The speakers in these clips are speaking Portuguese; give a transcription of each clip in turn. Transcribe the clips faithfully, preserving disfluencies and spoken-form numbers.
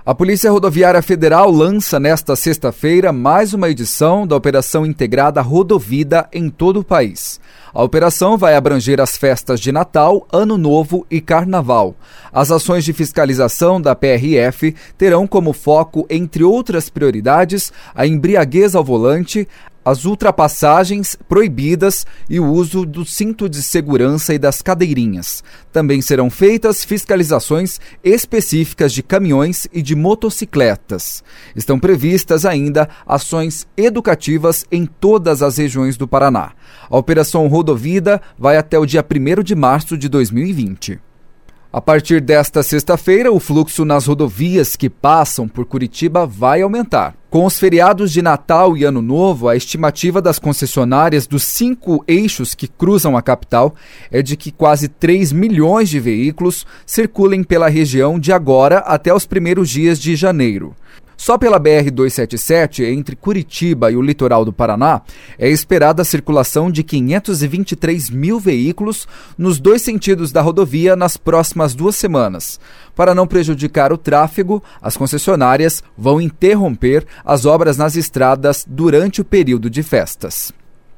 A Polícia Rodoviária Federal lança nesta sexta-feira mais uma edição da Operação Integrada Rodovida em todo o país. A operação vai abranger as festas de Natal, Ano Novo e Carnaval. As ações de fiscalização da P R F terão como foco, entre outras prioridades, a embriaguez ao volante, as ultrapassagens proibidas e o uso do cinto de segurança e das cadeirinhas. Também serão feitas fiscalizações específicas de caminhões e de motocicletas. Estão previstas ainda ações educativas em todas as regiões do Paraná. A Operação Rodovida vai até o dia primeiro de março de dois mil e vinte. A partir desta sexta-feira, o fluxo nas rodovias que passam por Curitiba vai aumentar. Com os feriados de Natal e Ano Novo, a estimativa das concessionárias dos cinco eixos que cruzam a capital é de que quase três milhões de veículos circulem pela região de agora até os primeiros dias de janeiro. Só pela B R duzentos e setenta e sete, entre Curitiba e o litoral do Paraná, é esperada a circulação de quinhentos e vinte e três mil veículos nos dois sentidos da rodovia nas próximas duas semanas. Para não prejudicar o tráfego, as concessionárias vão interromper as obras nas estradas durante o período de festas.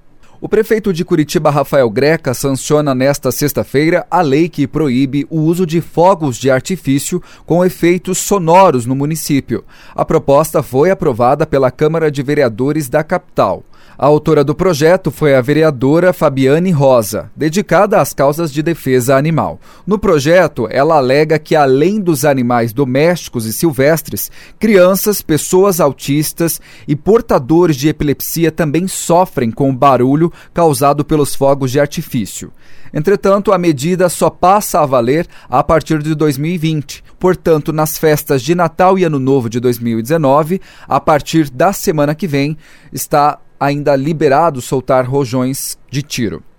O prefeito de Curitiba, Rafael Greca, sanciona nesta sexta-feira a lei que proíbe o uso de fogos de artifício com efeitos sonoros no município. A proposta foi aprovada pela Câmara de Vereadores da capital. A autora do projeto foi a vereadora Fabiane Rosa, dedicada às causas de defesa animal. No projeto, ela alega que, além dos animais domésticos e silvestres, crianças, pessoas autistas e portadores de epilepsia também sofrem com o barulho causado pelos fogos de artifício. Entretanto, a medida só passa a valer a partir de dois mil e vinte. Portanto, nas festas de Natal e Ano Novo de dois mil e dezenove, a partir da semana que vem, está ainda liberado soltar rojões de tiro.